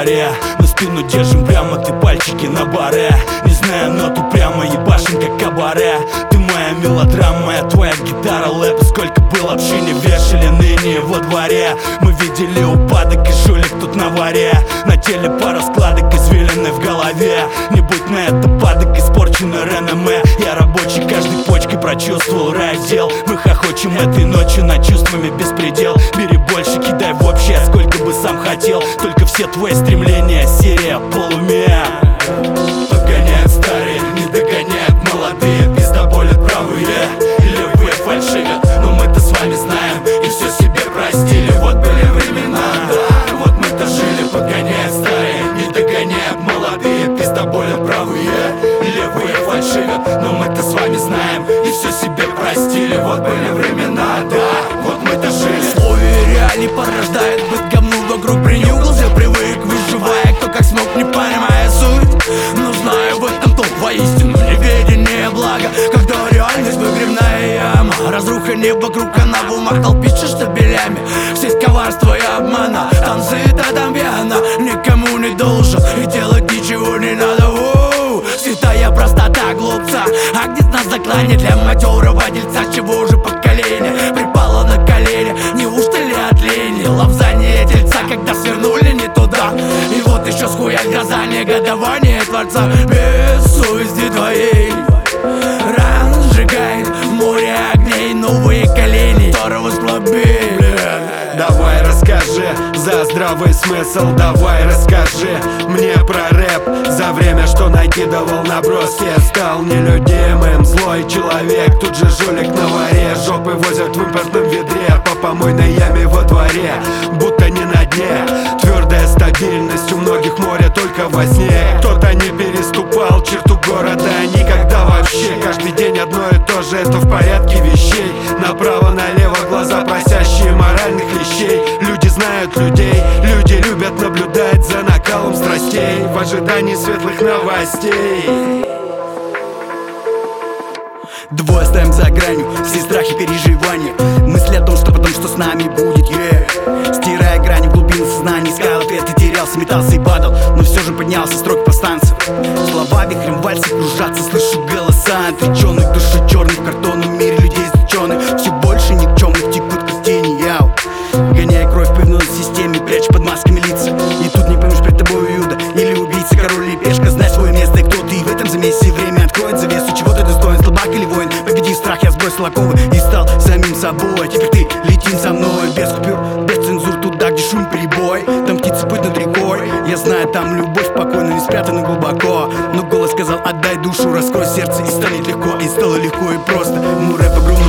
дворе. На спину держим прямо, ты пальчики на баре. Не знаю ноту, прямо ебашим как кабаре. Ты моя мелодрама, моя твоя гитара лэп. Сколько было в шине, вешали ныне во дворе. Мы видели упадок и жулик тут на варе. На теле пара складок, извилины в голове. Не будь на это падок, испорченный реноме. Я рабочий, каждой почкой прочувствовал раздел. Мы хохочем этой ночью над чувствами беспредел. Бери больше, кидай в общее, сколько бы сам хотел. Только все твои стремления, серия полумер. Подгоняют старые, не догоняют молодые. Пиздоболят правые, левые фальшивят. Но мы-то с вами знаем и все себе простили. Вот были времена, да, вот мы-то жили. Подгоняют старые, не догоняют молодые. Пиздоболят правые, левые фальшивят. Но мы-то с вами знаем и все себе простили. Вот были времена, да, вот мы-то жили. Условия реалий порождает быть говну вокруг принюхался, привык, выживая, кто как смог, не понимая суть. Но знаю в этом то воистину неведение благо, когда реальность выгребная яма. Разруха не вокруг, она в умах толпится штабелями. Сеть коварства и обмана, танцы там пьяна. Никому не должен и делать ничего не надо. Святая простота глупца, а где нас заклание для матерого дельца? Чего уже поколение припало на колени? Неужто ли от лени лапзание тельца, когда свернули не туда? И вот еще с хуя гроза негодование Творца без совести твоей разжигает море огней новые колени, второго слабее. Давай расскажи за здравый смысл, давай расскажи мне про рэп. За время, что накидывал наброски, стал нелюдимым, злой человек. Тут же жулик на варе, жопы возят в импортном ведре. По помойной яме во дворе, будто не на дне. Твердая стабильность, у многих море только во сне. Кто-то не переступал черту города никогда вообще. Каждый день одно и то же, это в порядке вещей. Направо-налево глаза просящие моральных вещей. Люди знают людей, люди любят наблюдать за накалом страстей в ожидании светлых новостей. Двое стоим за гранью, все страхи, переживания. Мысли о том, что потом, что с нами будет, стирая грани в глубину сознания. Искал ответы, терялся, метался и падал, но все же поднялся, строк повстанцев. Слова вихрем вальса кружатся, слышу голоса отреченных, души черных в картонном мире людей заточенных. Все больше никчемных текут как тени, гоняя кровь по вновь системе, прячь под масками лица. И тут не поймешь, перед тобой Иуда или убийца, король или пешка. Знай свое место и кто ты, и в этом замесе время откроет завесу. Чего ты достоин, слабак или воин? Победи страх, я сбросил оковы и стал самим собой. Теперь ты летим со мной, без купюр, без цензур. Туда, где шум перебой, там птицы путь над рекой. Я знаю, там любовь покойна, не спрятана глубоко. Но голос сказал, отдай душу, раскрой сердце, и станет легко. И стало легко и просто. Мой рэп огромный